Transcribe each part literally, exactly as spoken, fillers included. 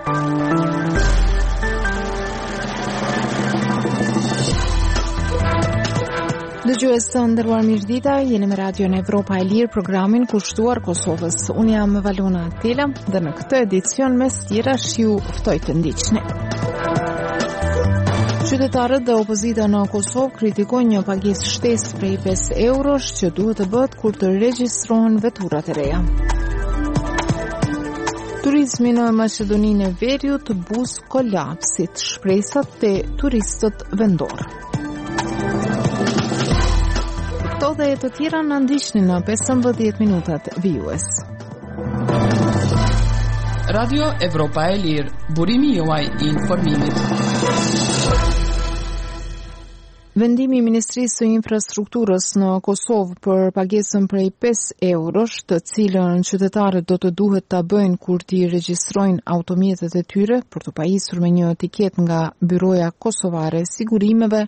Dëgjues të nderuar, mirëdita, jeni me Radion Evropa e Lirë, programin kushtuar Kosovës. Unë jam Valona Tela dhe në këtë edicion mes tjerash ju ftoj të ndiqni. Qytetarët dhe opozita në Kosovë kritikojnë një pagesë shtesë prej pesë eurosh që duhet të bëhet kur të regjistrohen veturat e reja. Turizmi në Maqedoninë e Veriut buz kolapsit, shpresat te turistët vendor. Këto dhe të tjera në ndiqni në pesëmbëdhjetë minutat vijues. Radio Evropa e Lirë, burimi juaj i informimit. Vendimi i Ministrisë së Infrastrukturës në Kosovë për pagesën prej pesë eurosh, të cilën qytetarët do të duhet ta bëjnë kur t'i regjistrojnë automjetet e tyre për të pajisur me një etiket nga Byroja Kosovare e Sigurimeve,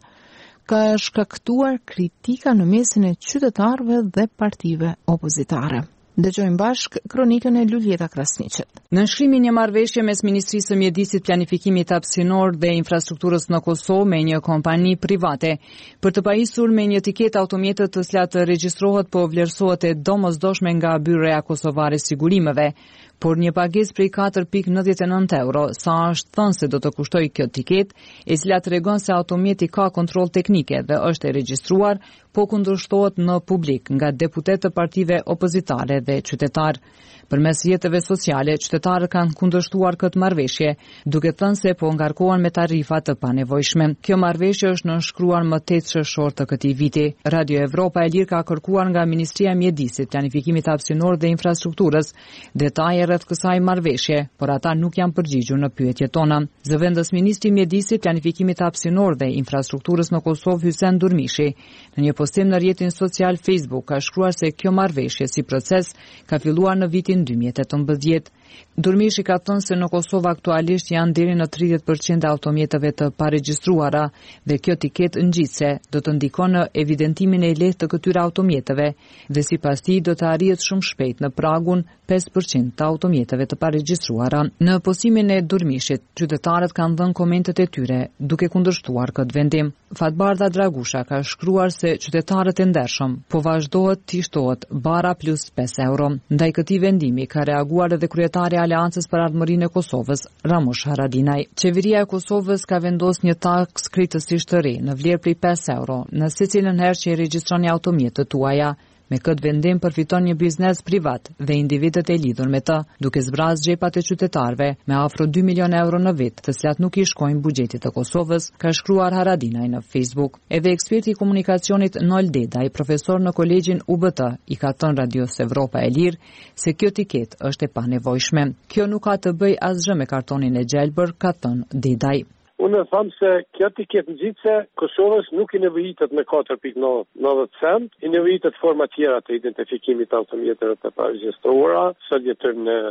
ka shkaktuar kritika në mesin e qytetarëve dhe partive opozitare. Dëgjojmë bashk kronikën e Luljeta Krasniqet. Në nshkrimin një marrëveshje mes Ministrisë së Mjedisit, Planifikimit Hapësinor dhe Infrastrukturës në Kosovë me një kompani private për të pajisur me një etiketë automjetët të cilat të regjistrohet po vlerësohet e domosdoshme nga Byroja Kosovare e Sigurimeve, por një pagesë prej katër pikë nëntëdhjetë e nëntë euro, sa është thënë se do të kushtoj kjo etiket, e cila tregon se automjeti ka kontroll teknike dhe është e regjistruar, po kundërshtohet në publik nga deputet të partive opozitare dhe qytetar. Përmes jetëve sociale, qytetarët kanë kundërshtuar këtë marrëveshje, duke thënë se po ngarkohen me tarifa të panevojshme. Kjo marrëveshje është nënshkruar më tetë shërshor të këtij viti. Radio Evropa e Lirë ka kërkuar nga Ministria e Mjedisit, Planifikimit Hapësinor dhe Infrastrukturës detaje rreth kësaj marrëveshje, por ata nuk janë përgjigjur në pyetjet tona. Zëvendës Ministri i Mjedisit, Planifikimit Hapësinor dhe Infrastrukturës në Kosovë, Hysen Durmishi, në një postim në rrjetin social Facebook ka shkruar se kjo marrëveshje si proces ka filluar në vitin dy mijë e tetëmbëdhjetë. Durmishi ka thënë se në Kosovë aktualisht janë deri në tridhjetë përqind automjeteve të paregjistruara dhe kjo etiketë ngjitse do të ndikon në evidentimin e lehtë të këtyre automjeteve dhe sipas tij do të arrihet shumë shpejt në pragun pesë përqind të automjeteve të paregjistruara. Në postimin e Durmishit, qytetarët kanë dhënë komentet e tyre duke kundërshtuar këtë vendim. Fatbardha Dragusha ka shkruar se qytetarët e ndershëm po vazhdohet të shtohet bara plus pesë euro. Ndaj këtij vendimi ka reaguar edhe kryetari i Aleancës për Ardhmërinë e Kosovës, Ramush Haradinaj. Qeveria e Kosovës ka vendosur një taks krejtësisht të re në vlerë prej pesë euro në secilën herë që i regjistroni automjetët tuaja. Me këtë vendim përfiton një biznes privat dhe individët e lidhur me të, duke zbraz xhepat e qytetarëve me afro dy milion euro në vit, të cilat nuk i shkojnë buxhetit të Kosovës, ka shkruar Haradinaj në Facebook. Edhe eksperti i komunikacionit Nol Dedaj, profesor në kolegjin U B T, i ka thënë Radios Evropa e Lirë se kjo etiket është e panevojshme. Kjo nuk ka të bëjë asgjë me kartonin e gjelbër, ka thënë Dedaj. Unë thamë se kjo etiketë ngjitse Kosovës nuk i nevojitet me katër pikë nëntëdhjetë cent, i nevojitet forma tjera të identifikimit të automjeteve të paregjistruara, sot jetën në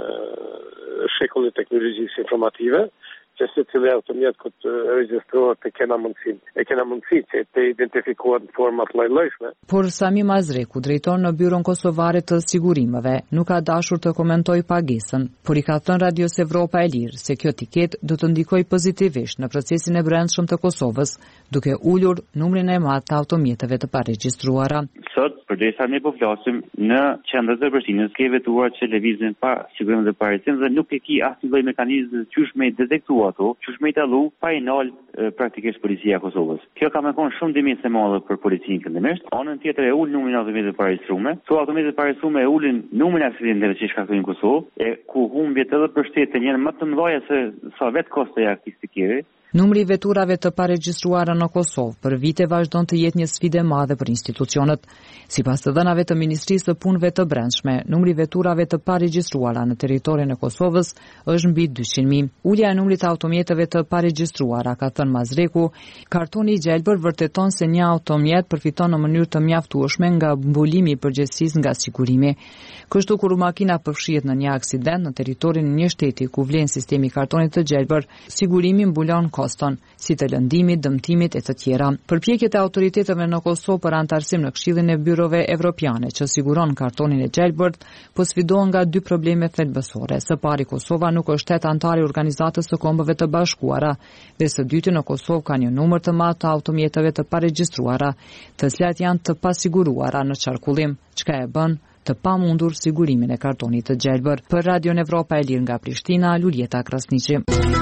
shekullit të teknologjisë informative, që se cilë automjet këtë regjistrohet e kena mundësi, e kena mundësi që të identifikohet në format lloj-llojshme. Por Sami Mazreku, drejtor në Byron Kosovare të Sigurimeve, nuk ka dashur të komentoj pagesën, por i ka thënë Radios Evropa e Lirë se kjo etiket do të ndikojë pozitivisht në procesin e brendshëm të Kosovës, duke ulur numrin e madh të automjeteve të paregjistruara. Sot, përderisa ne po flasim, në qendrat e Prishtinës ke vetuar që lëvizin pa sigurim dhe pa recim dhe nuk e ki asnjë lloj mekanizmi qysh me detektuar ato, qysh me i dallu pa i nal praktikisht policia e Kosovës. Kjo ka më kon shumë dimensione të madhe për policinë këndimisht. Anën tjetër e ul numrin e automjeteve të paregjistruara. Këto automjete të paregjistruara e ulin numrin e aksidenteve që shkaktojnë në Kosovë, e ku humbjet edhe për shtetin janë më të mëdha se sa vetë kosto e aktivitetit. Numri i veturave të paregjistruara në Kosovë për vite vazhdon të jetë një sfidë e madhe për institucionet. Sipas të dhënave të Ministrisë së Punëve të Brendshme, numri i veturave të paregjistruara në territorin e Kosovës është mbi dyqind mijë. Ulja e numrit të automjeteve të paregjistruara, ka thënë Mazreku, kartoni i gjelbër vërteton se një automjet përfiton në mënyrë të mjaftueshme nga mbulimi i përgjegjësisë nga sigurimi. Kështu kur makina përfshihet në një aksident në territorin e një shteti ku vlen sistemi i kartonit të gjelbër, sigurimi mbulon Houston, si të lëndimit, dëmtimit e të tjera. Përpjekjet e autoriteteve në Kosovë për antarësim në Këshillin e Byrove Evropiane që siguron kartonin e gjelbërt, po sfidohen nga dy probleme thelbësore. Së pari, Kosova nuk është shtet antar i Organizatës së Kombëve të Bashkuara, dhe së dyti në Kosovë ka një numër të madh të automjeteve të paregjistruara, të cilat janë të pasiguruara në qarkullim, çka e bën të pamundur sigurimin e kartonit të gjelbër. Për Radion Evropa e Lirë nga Prishtina, Luljeta Krasniqi.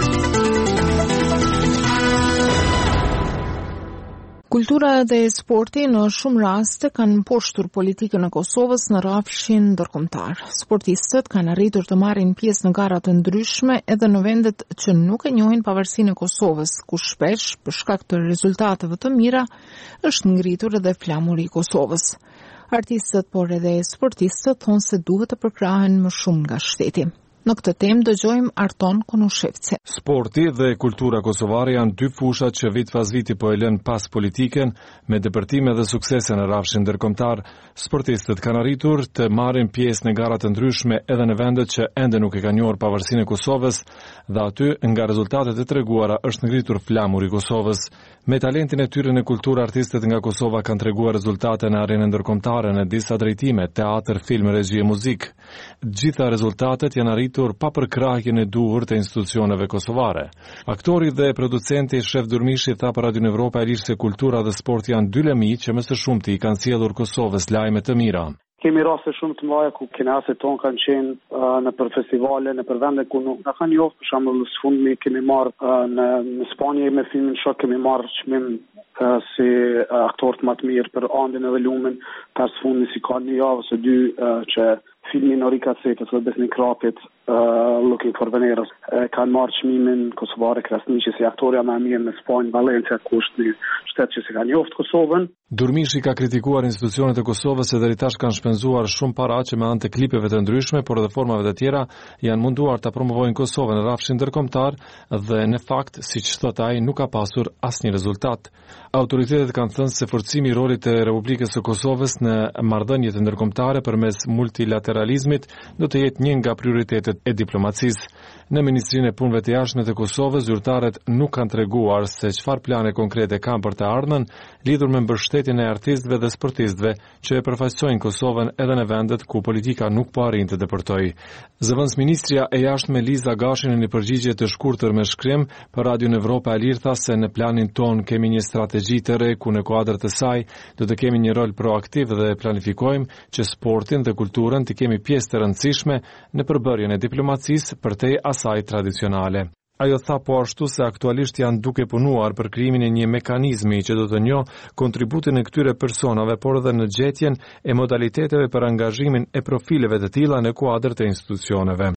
Kultura dhe sporti në shumë raste kanë mposhtur politikën e Kosovës në rrafshin ndërkombëtar. Sportistët kanë arritur të marrin pjesë në gara të ndryshme edhe në vendet që nuk e njohin pavarësinë e Kosovës, ku shpesh, për shkak të rezultateve të mira, është ngritur edhe flamuri i Kosovës. Artistët, por edhe sportistët thonë se duhet të përkrahen më shumë nga shteti. Në këtë temë dëgjojmë Arton Konushevci. Sporti dhe kultura kosovare janë dy fushat që vit pas viti po e lënë pas politiken, me depërtime dhe suksese në rrafshin ndërkombëtar. Sportistët kanë arritur të marrin pjesë në gara të ndryshme edhe në vendet që ende nuk e kanë njohur pavarësinë e Kosovës, dhe aty nga rezultatet e treguara është ngritur flamuri i Kosovës. Me talentin e tyre në kulturë, artistët nga Kosova kanë treguar rezultate në arenën ndërkombëtare në disa drejtime, teatr, film, regji e muzikë. Gjitha rezultatet janë arritur pa përkrahjen e duhur të institucioneve kosovare. Aktori dhe producenti Shef Durmishi tha për Radion Evropa e Lirë se kultura dhe sport janë dy lëmi që më së shumti i kanë sjellur Kosovës lajme të mira. Kemi raste shumë të mëdha ku kinaset tonë kanë qenë uh, në për festivale, në për vende ku nuk na kanë njohur. Për shembull, në fundmi kemi marrë uh, në, në Spanjë me filmin Shok kemi marrë çmim uh, si uh, aktorët më të mirë për Andin edhe Lumin. Pas fundmi si ka një javë ose dy uh, që filmin Orika Cetës dhe Besni Krapit uh, Looking for Veneros uh, kanë marrë çmimin Kosovare Krasniqi si aktoria më e mirë në Spanjë, Valencia, ku është një shtet që si ka njohur Kosovën. Durmishi ka kritikuar institucionet e Kosovës se deri tash kanë shpenzuar shumë para që me anë të klipeve të ndryshme, por edhe formave të tjera janë munduar ta promovojnë Kosovën në rrafshin ndërkombëtar dhe në fakt, siç thot ai, nuk ka pasur asnjë rezultat. Autoritetet kanë thënë se forcimi i rolit të Republikës së Kosovës në marrëdhëniet ndërkombëtare përmes multilateralizmit do të jetë një nga prioritetet e diplomacisë. Në Ministrinë e Punëve të Jashtme të Kosovës, zyrtarët nuk kanë treguar se çfarë plane konkrete kanë për të ardhmen lidhur me mbështetjen e artistëve dhe sportistëve që e përfaqësojnë Kosovën edhe në vendet ku politika nuk po arrin të depërtojë. Zëvendësministria e Jashtme Liza Gashi në një përgjigje të shkurtër me shkrim për Radion Evropa e Lirë tha se në planin ton kemi një strategji të re ku në kuadër të saj do të kemi një rol proaktiv dhe planifikojmë që sportin dhe kulturën të kemi pjesë të rëndësishme në përbërjen e diplomacisë përtej asaj tradicionale. Ajo tha po ashtu se aktualisht janë duke punuar për krijimin e një mekanizmi që do të njohë kontributin e këtyre personave, por edhe në gjetjen e modaliteteve për angazhimin e profileve të tilla në kuadër të institucioneve.